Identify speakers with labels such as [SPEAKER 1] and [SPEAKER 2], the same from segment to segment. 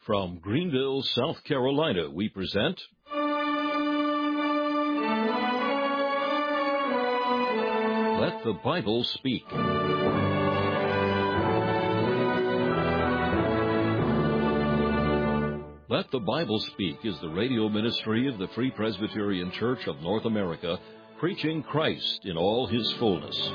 [SPEAKER 1] From Greenville, South Carolina, we present Let the Bible Speak. Let the Bible Speak is the radio ministry of the Free Presbyterian Church of North America, preaching Christ in all His fullness.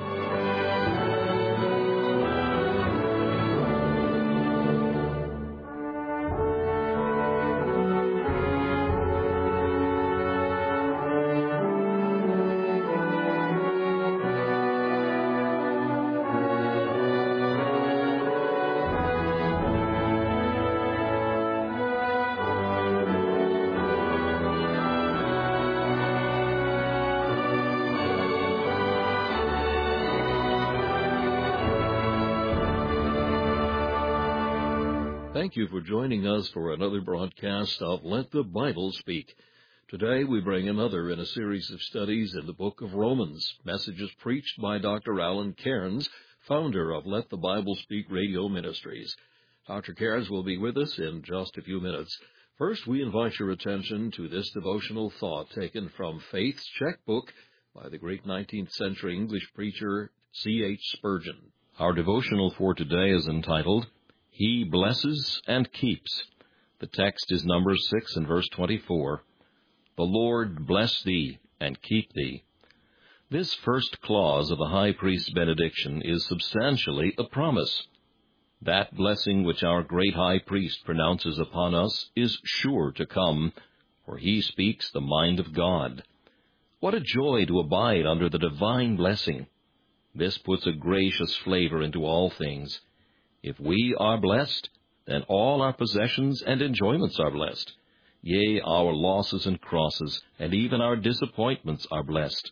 [SPEAKER 1] Thank you for joining us for another broadcast of Let the Bible Speak. Today we bring another in a series of studies in the book of Romans, messages preached by Dr. Alan Cairns, founder of Let the Bible Speak Radio Ministries. Dr. Cairns will be with us in just a few minutes. First, we invite your attention to this devotional thought taken from Faith's Checkbook by the great 19th century English preacher C.H. Spurgeon. Our devotional for today is entitled, He blesses and keeps. The text is Numbers 6 and verse 24. The Lord bless thee and keep thee. This first clause of the high priest's benediction is substantially a promise. That blessing which our great high priest pronounces upon us is sure to come, for he speaks the mind of God. What a joy to abide under the divine blessing! This puts a gracious flavor into all things. If we are blessed, then all our possessions and enjoyments are blessed. Yea, our losses and crosses, and even our disappointments are blessed.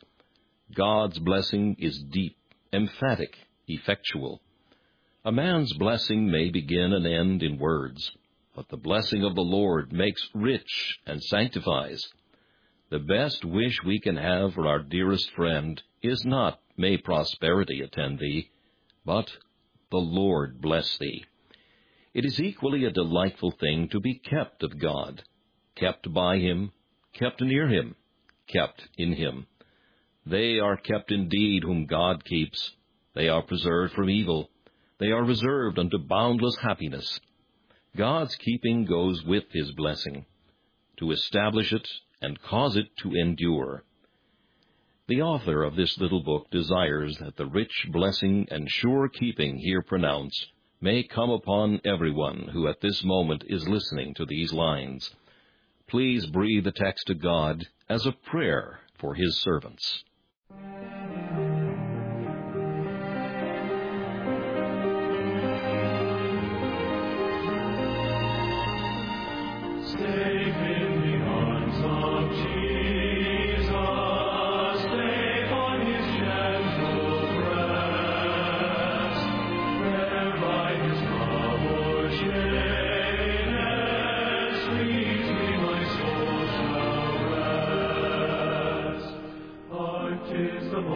[SPEAKER 1] God's blessing is deep, emphatic, effectual. A man's blessing may begin and end in words, but the blessing of the Lord makes rich and sanctifies. The best wish we can have for our dearest friend is not, may prosperity attend thee, but the Lord bless thee. It is equally a delightful thing to be kept of God, kept by Him, kept near Him, kept in Him. They are kept indeed whom God keeps. They are preserved from evil. They are reserved unto boundless happiness. God's keeping goes with His blessing, to establish it and cause it to endure. The author of this little book desires that the rich blessing and sure keeping here pronounced may come upon everyone who at this moment is listening to these lines. Please breathe the text to God as a prayer for His servants.
[SPEAKER 2] The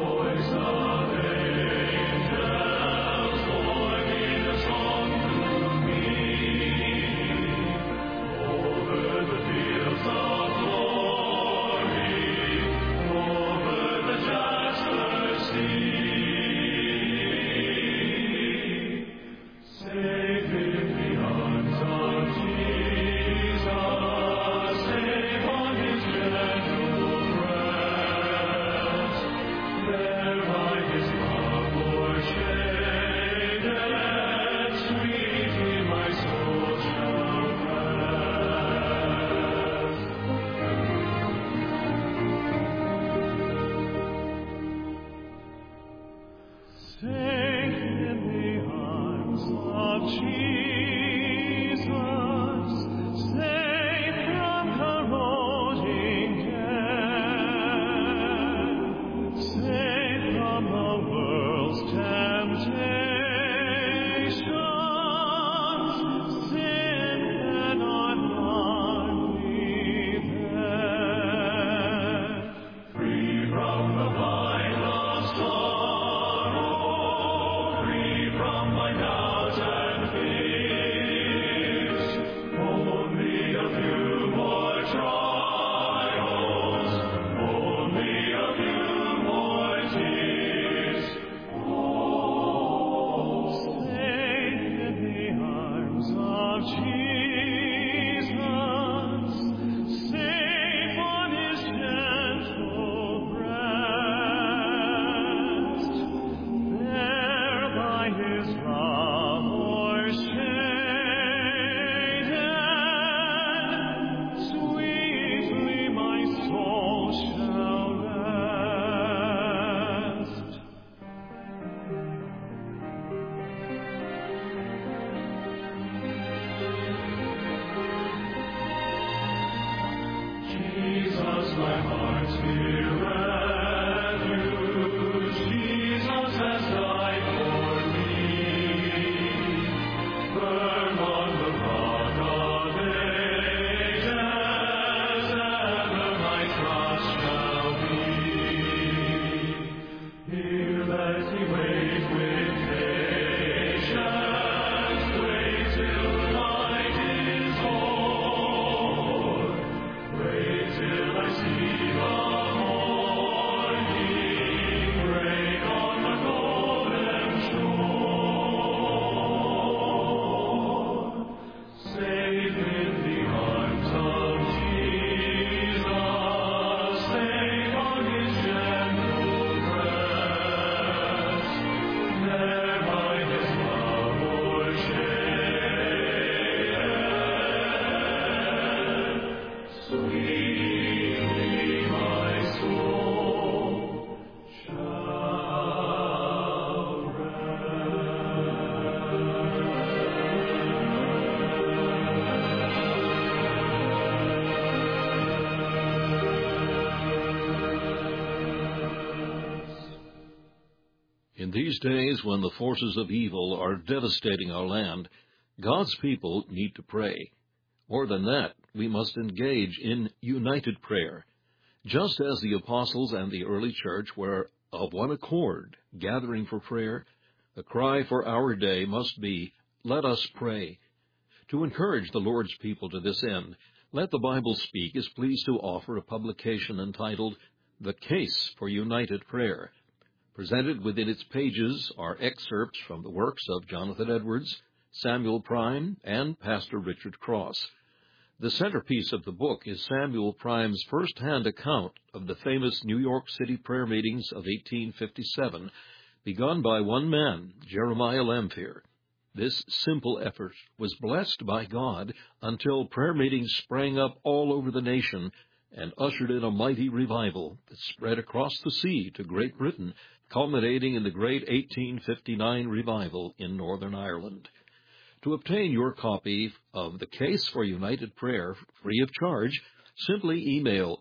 [SPEAKER 1] In these days when the forces of evil are devastating our land, God's people need to pray. More than that, we must engage in united prayer. Just as the apostles and the early church were of one accord, gathering for prayer, the cry for our day must be, "Let us pray." To encourage the Lord's people to this end, Let the Bible Speak is pleased to offer a publication entitled The Case for United Prayer. Presented within its pages are excerpts from the works of Jonathan Edwards, Samuel Prime, and Pastor Richard Cross. The centerpiece of the book is Samuel Prime's first-hand account of the famous New York City prayer meetings of 1857, begun by one man, Jeremiah Lamphere. This simple effort was blessed by God until prayer meetings sprang up all over the nation and ushered in a mighty revival that spread across the sea to Great Britain, culminating in the great 1859 revival in Northern Ireland. To obtain your copy of The Case for United Prayer free of charge, simply email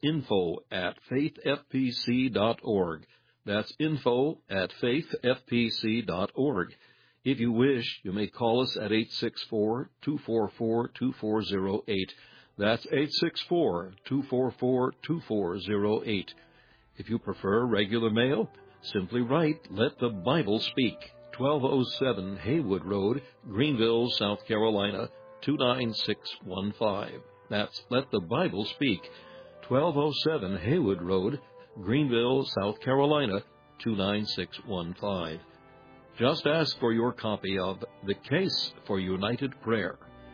[SPEAKER 1] info@faithfpc.org. That's info@faithfpc.org. If you wish, you may call us at 864-244-2408. That's 864-244-2408. If you prefer regular mail, simply write, Let the Bible Speak, 1207 Haywood Road, Greenville, South Carolina, 29615. That's Let the Bible Speak, 1207 Haywood Road, Greenville, South Carolina, 29615. Just ask for your copy of The Case for United Prayer.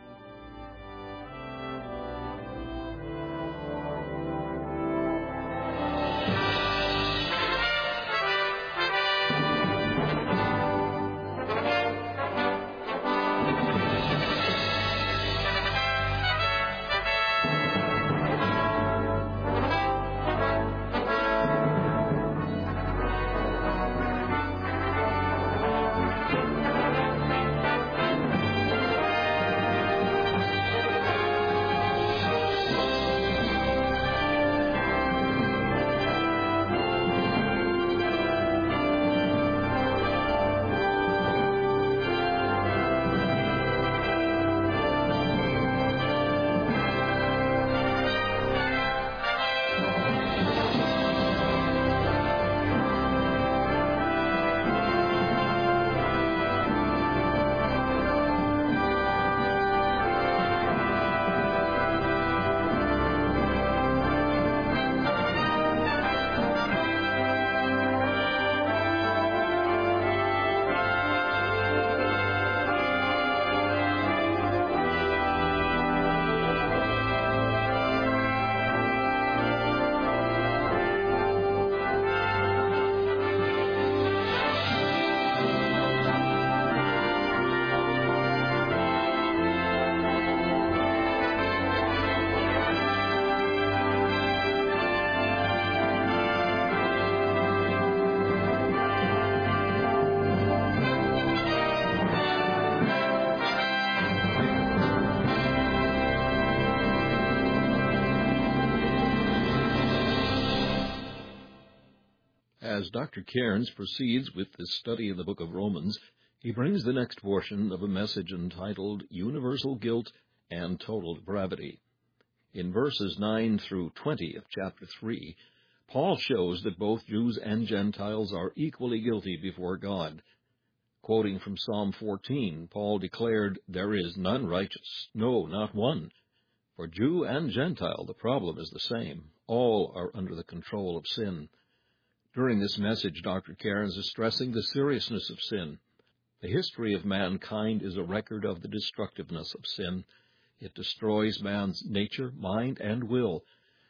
[SPEAKER 1] As Dr. Cairns proceeds with this study in the book of Romans, he brings the next portion of a message entitled Universal Guilt and Total Depravity. In verses 9 through 20 of chapter 3, Paul shows that both Jews and Gentiles are equally guilty before God. Quoting from Psalm 14, Paul declared, "There is none righteous, no, not one. For Jew and Gentile, the problem is the same. All are under the control of sin." During this message, Dr. Cairns is stressing the seriousness of sin. The history of mankind is a record of the destructiveness of sin. It destroys man's nature, mind, and will.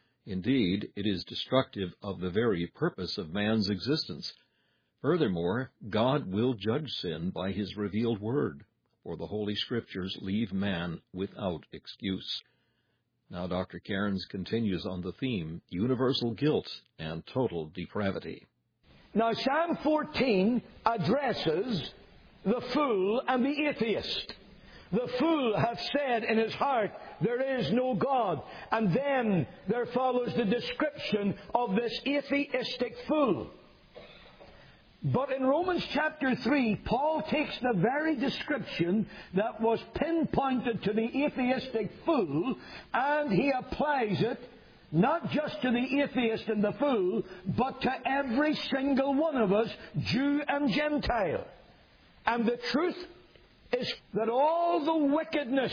[SPEAKER 1] Indeed, it is destructive of the very purpose of man's existence. Furthermore, God will judge sin by His revealed word, for the Holy Scriptures leave man without excuse. Now Dr. Cairns continues on the theme, Universal Guilt and Total Depravity.
[SPEAKER 2] Now Psalm 14 addresses the fool and the atheist. The fool hath said in his heart, there is no God. And then there follows the description of this atheistic fool. But in Romans chapter 3, Paul takes the very description that was pinpointed to the atheistic fool, and he applies it not just to the atheist and the fool, but to every single one of us, Jew and Gentile. And the truth is that all the wickedness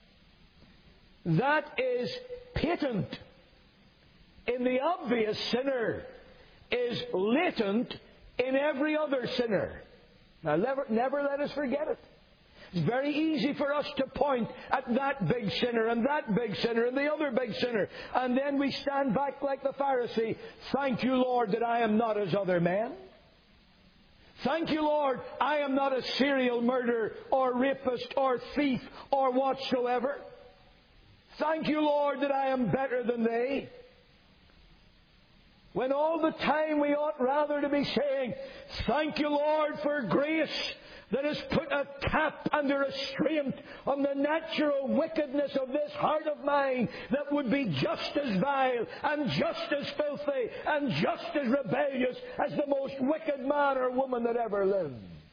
[SPEAKER 2] that is patent in the obvious sinner is latent in every other sinner. Now, never let us forget it. It's very easy for us to point at that big sinner and that big sinner and the other big sinner. And then we stand back like the Pharisee. Thank you, Lord, that I am not as other men. Thank you, Lord, I am not a serial murderer or rapist or thief or whatsoever. Thank you, Lord, that I am better than they. When all the time we ought rather to be saying, thank you, Lord, for grace that has put a cap and a restraint on the natural wickedness of this heart of mine that would be just as vile and just as filthy and just as rebellious as the most wicked man or woman that ever lived.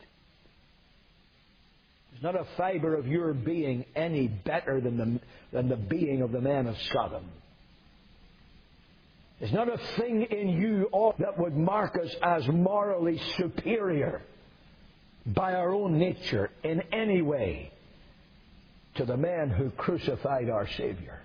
[SPEAKER 2] There's not a fibre of your being any better than the being of the man of Sodom. There's not a thing in you that would mark us as morally superior by our own nature in any way to the man who crucified our Savior.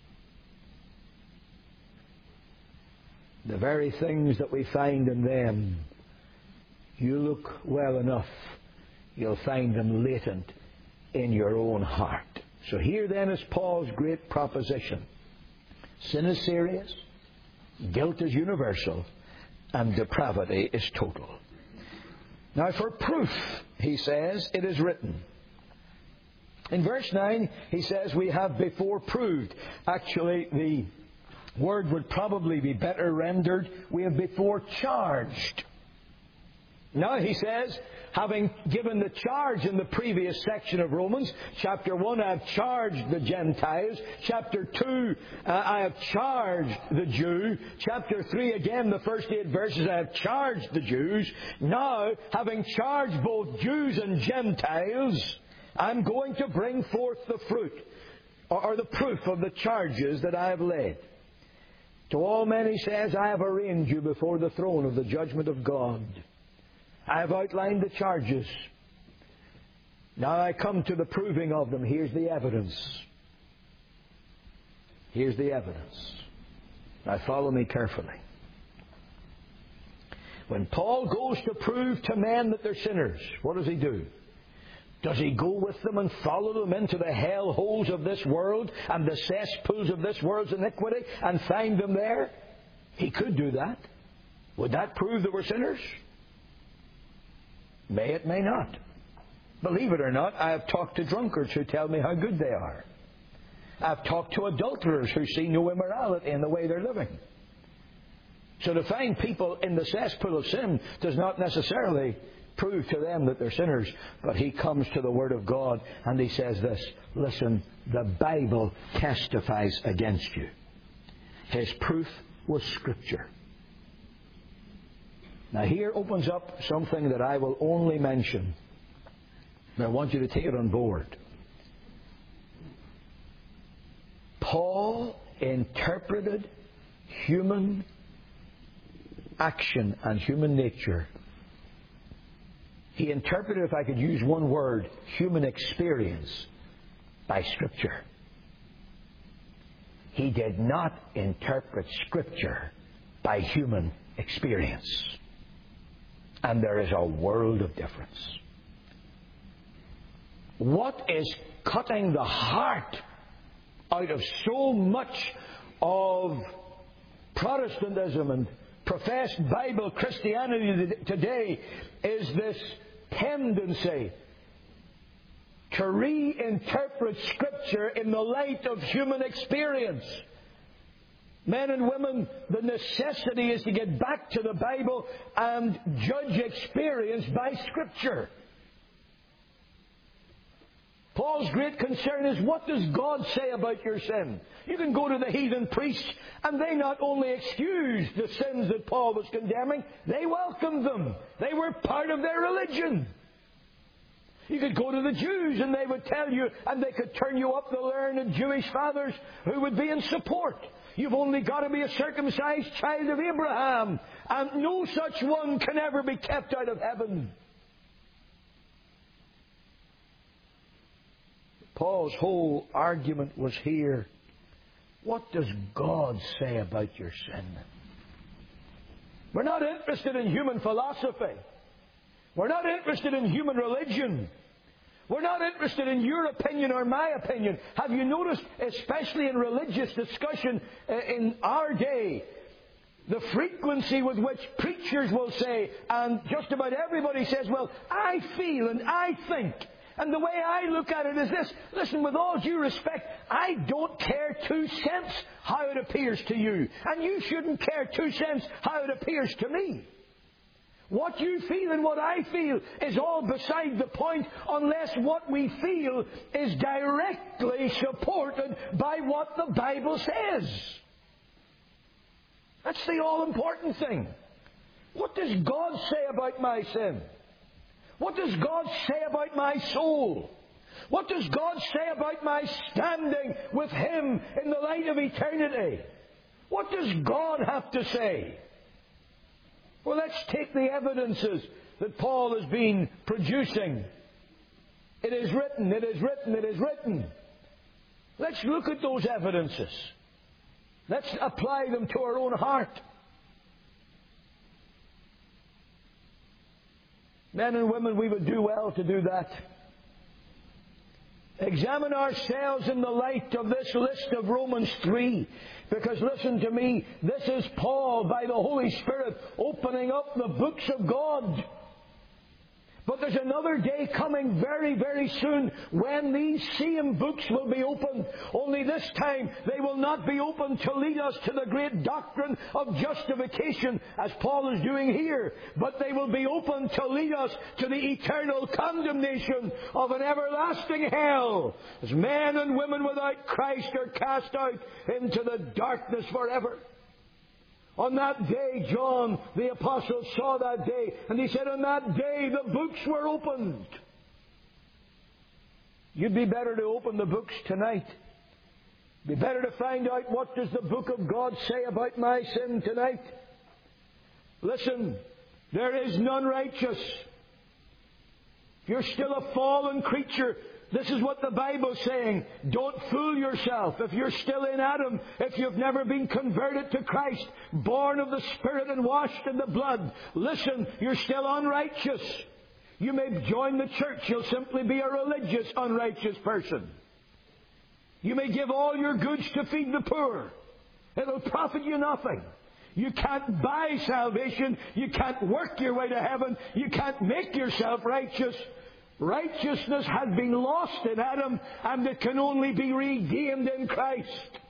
[SPEAKER 2] The very things that we find in them, you look well enough, you'll find them latent in your own heart. So here then is Paul's great proposition. Sin is serious, guilt is universal, and depravity is total. Now for proof, he says, it is written. In verse 9, he says, we have before proved. Actually, the word would probably be better rendered, we have before charged. Now he says, having given the charge in the previous section of Romans, chapter 1, I have charged the Gentiles. Chapter 2, I have charged the Jew. Chapter 3, again, the first 8 verses, I have charged the Jews. Now, having charged both Jews and Gentiles, I'm going to bring forth the fruit, or the proof of the charges that I have laid. To all men, he says, I have arraigned you before the throne of the judgment of God. I have outlined the charges. Now I come to the proving of them. Here's the evidence. Here's the evidence. Now follow me carefully. When Paul goes to prove to men that they're sinners, what does he do? Does he go with them and follow them into the hell holes of this world and the cesspools of this world's iniquity and find them there? He could do that. Would that prove that we're sinners? May it, may not. Believe it or not, I have talked to drunkards who tell me how good they are. I've talked to adulterers who see no immorality in the way they're living. So to find people in the cesspool of sin does not necessarily prove to them that they're sinners. But he comes to the Word of God and he says this, listen, the Bible testifies against you. His proof was Scripture. Now here opens up something that I will only mention. And I want you to take it on board. Paul interpreted human action and human nature. He interpreted, if I could use one word, human experience by Scripture. He did not interpret Scripture by human experience. And there is a world of difference. What is cutting the heart out of so much of Protestantism and professed Bible Christianity today is this tendency to reinterpret Scripture in the light of human experience. Men and women, the necessity is to get back to the Bible and judge experience by Scripture. Paul's great concern is, what does God say about your sin? You can go to the heathen priests, and they not only excused the sins that Paul was condemning, they welcomed them. They were part of their religion. You could go to the Jews, and they would tell you, and they could turn you up the learned Jewish fathers who would be in support. You've only got to be a circumcised child of Abraham, and no such one can ever be kept out of heaven. Paul's whole argument was here. What does God say about your sin? We're not interested in human philosophy. We're not interested in human religion. We're not interested in your opinion or my opinion. Have you noticed, especially in religious discussion in our day, the frequency with which preachers will say, and just about everybody says, well, I feel and I think. And the way I look at it is this. Listen, with all due respect, I don't care 2 cents how it appears to you. And you shouldn't care 2 cents how it appears to me. What you feel and what I feel is all beside the point unless what we feel is directly supported by what the Bible says. That's the all-important thing. What does God say about my sin? What does God say about my soul? What does God say about my standing with Him in the light of eternity? What does God have to say? Well, let's take the evidences that Paul has been producing. It is written, it is written, it is written. Let's look at those evidences. Let's apply them to our own heart. Men and women, we would do well to do that. Examine ourselves in the light of this list of Romans 3. Because listen to me, this is Paul by the Holy Spirit opening up the books of God. But there's another day coming very, very soon when these same books will be opened. Only this time they will not be opened to lead us to the great doctrine of justification, as Paul is doing here. But they will be opened to lead us to the eternal condemnation of an everlasting hell, as men and women without Christ are cast out into the darkness forever. On that day, John the Apostle saw that day, and he said, on that day the books were opened. You'd be better to open the books tonight. It'd be better to find out, what does the book of God say about my sin tonight? Listen, there is none righteous. If you're still a fallen creature, this is what the Bible's saying. Don't fool yourself. If you're still in Adam, if you've never been converted to Christ, born of the Spirit and washed in the blood, listen, you're still unrighteous. You may join the church. You'll simply be a religious, unrighteous person. You may give all your goods to feed the poor. It'll profit you nothing. You can't buy salvation. You can't work your way to heaven. You can't make yourself righteous. Righteousness had been lost in Adam, and it can only be redeemed in Christ.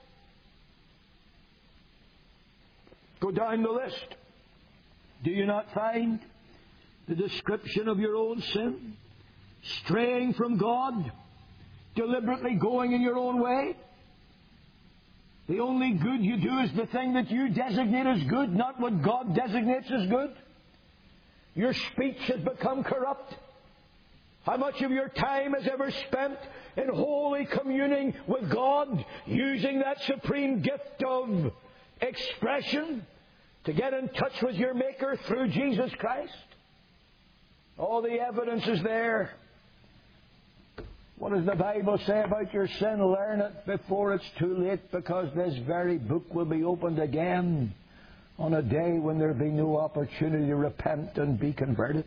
[SPEAKER 2] Go down the list. Do you not find the description of your own sin? Straying from God, deliberately going in your own way. The only good you do is the thing that you designate as good, not what God designates as good. Your speech has become corrupt. How much of your time is ever spent in holy communing with God, using that supreme gift of expression to get in touch with your Maker through Jesus Christ? All the evidence is there. What does the Bible say about your sin? Learn it before it's too late, because this very book will be opened again on a day when there will be no opportunity to repent and be converted.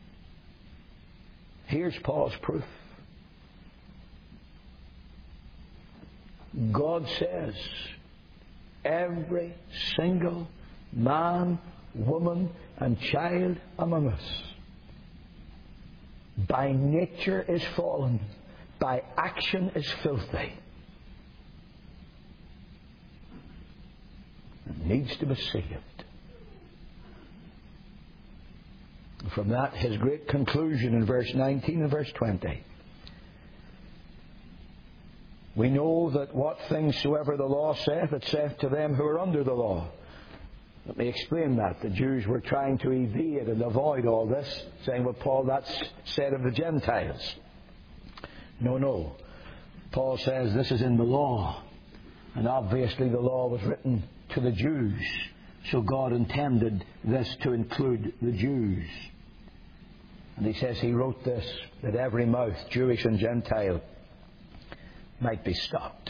[SPEAKER 2] Here's Paul's proof. God says every single man, woman, and child among us by nature is fallen, by action is filthy, and needs to be saved. From that, his great conclusion in verse 19 and verse 20. We know that what things soever the law saith, it saith to them who are under the law. Let me explain that. The Jews were trying to evade and avoid all this, saying, well, Paul, that's said of the Gentiles. No. Paul says this is in the law. And obviously the law was written to the Jews. So God intended this to include the Jews. And he says he wrote this, that every mouth, Jewish and Gentile, might be stopped.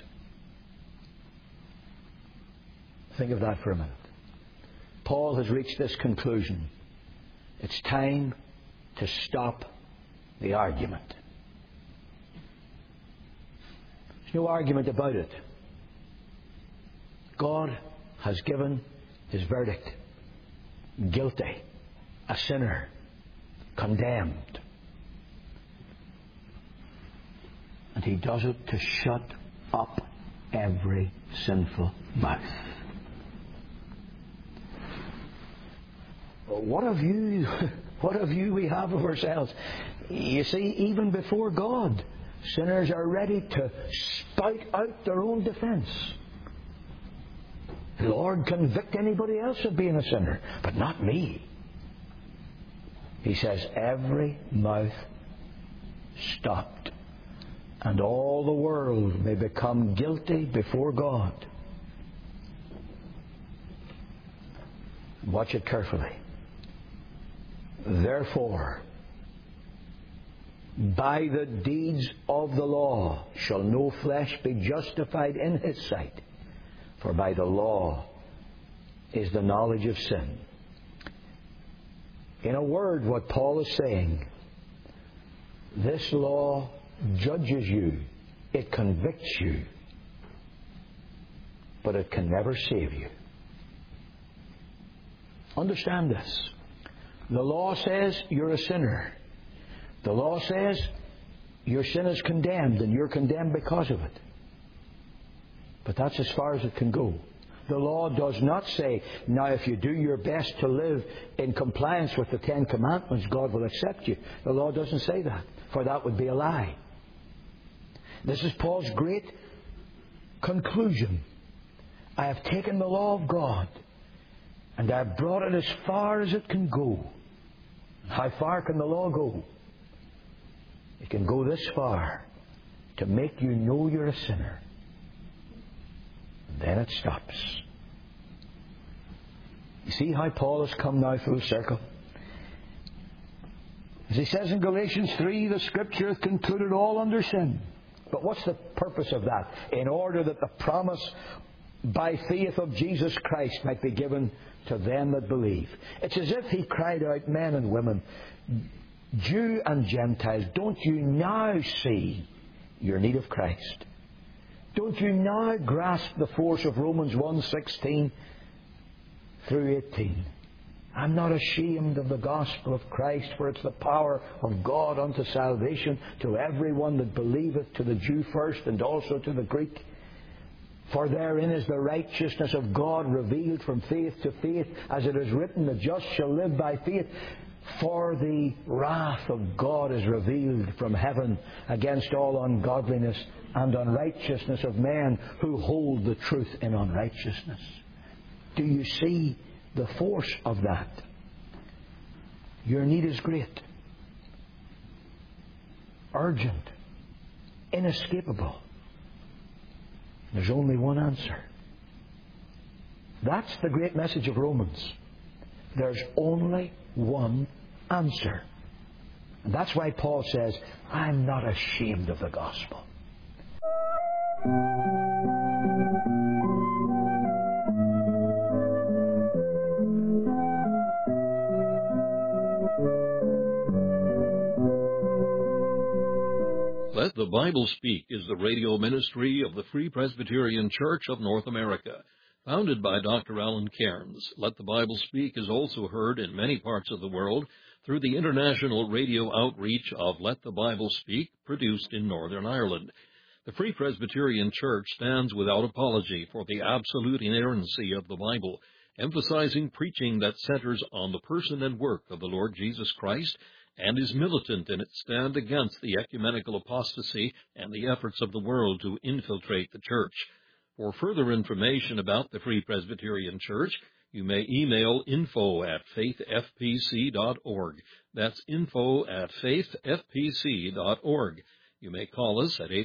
[SPEAKER 2] Think of that for a minute. Paul has reached this conclusion. It's time to stop the argument. There's no argument about it. God has given His verdict. Guilty. A sinner. Condemned. And He does it to shut up every sinful mouth. What a view we have of ourselves. You see, even before God, sinners are ready to spout out their own defense. Lord, convict anybody else of being a sinner, but not me. He says, every mouth stopped, and all the world may become guilty before God. Watch it carefully. Therefore, by the deeds of the law shall no flesh be justified in His sight, for by the law is the knowledge of sin. In a word, what Paul is saying, this law judges you, it convicts you, but it can never save you. Understand this. The law says you're a sinner. The law says your sin is condemned and you're condemned because of it. But that's as far as it can go. The law does not say, now if you do your best to live in compliance with the Ten Commandments, God will accept you. The law doesn't say that, for that would be a lie. This is Paul's great conclusion. I have taken the law of God and I have brought it as far as it can go. How far can the law go? It can go this far, to make you know you're a sinner. And then it stops. You see how Paul has come now full circle? As he says in Galatians 3, the Scripture hath concluded all under sin. But what's the purpose of that? In order that the promise by faith of Jesus Christ might be given to them that believe. It's as if he cried out, men and women, Jew and Gentiles, don't you now see your need of Christ? Don't you now grasp the force of Romans 1:16 through 18? I'm not ashamed of the gospel of Christ, for it's the power of God unto salvation to everyone that believeth, to the Jew first and also to the Greek. For therein is the righteousness of God revealed from faith to faith, as it is written, the just shall live by faith. For the wrath of God is revealed from heaven against all ungodliness and unrighteousness of men who hold the truth in unrighteousness. Do you see the force of that? Your need is great, urgent, inescapable. There's only one answer. That's the great message of Romans. There's only one answer. And that's why Paul says, I'm not ashamed of the gospel.
[SPEAKER 1] Let the Bible Speak is the radio ministry of the Free Presbyterian Church of North America. Founded by Dr. Alan Cairns, Let the Bible Speak is also heard in many parts of the world through the international radio outreach of Let the Bible Speak, produced in Northern Ireland. The Free Presbyterian Church stands without apology for the absolute inerrancy of the Bible, emphasizing preaching that centers on the person and work of the Lord Jesus Christ and is militant in its stand against the ecumenical apostasy and the efforts of the world to infiltrate the church. For further information about the Free Presbyterian Church, you may email info@faithfpc.org. That's info@faithfpc.org. You may call us at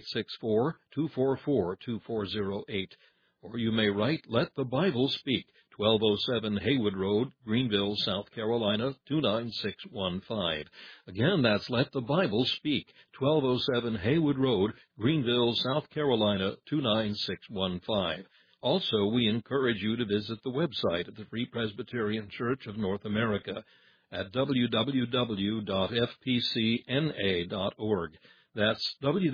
[SPEAKER 1] 864-244-2408, or you may write Let the Bible Speak, 1207 Haywood Road, Greenville, South Carolina, 29615. Again, that's Let the Bible Speak, 1207 Haywood Road, Greenville, South Carolina, 29615. Also, we encourage you to visit the website of the Free Presbyterian Church of North America at www.fpcna.org. That's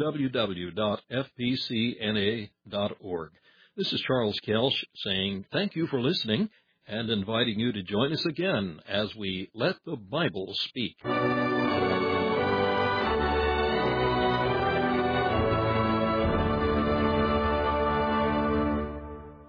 [SPEAKER 1] www.fpcna.org. This is Charles Kelsch saying thank you for listening and inviting you to join us again as we Let the Bible Speak.